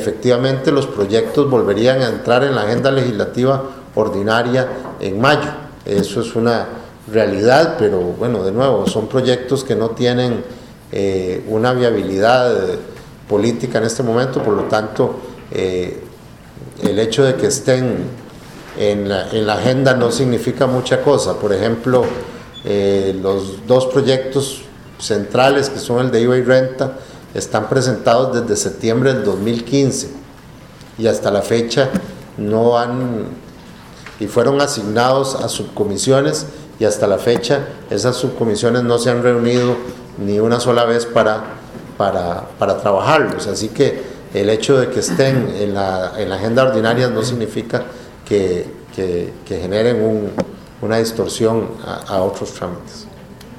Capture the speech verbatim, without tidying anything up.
efectivamente los proyectos volverían a entrar en la agenda legislativa ordinaria en mayo. Eso es una realidad, pero bueno, de nuevo, son proyectos que no tienen eh, una viabilidad política en este momento, por lo tanto, eh, el hecho de que estén en la, en la agenda no significa mucha cosa. Por ejemplo, eh, los dos proyectos centrales, que son el de I V A y renta, están presentados desde septiembre del dos mil quince y hasta la fecha no han, y fueron asignados a subcomisiones, y hasta la fecha esas subcomisiones no se han reunido ni una sola vez para, para, para trabajarlos. Así que el hecho de que estén en la, en la agenda ordinaria no significa que, que, que generen un, una distorsión a, a otros trámites.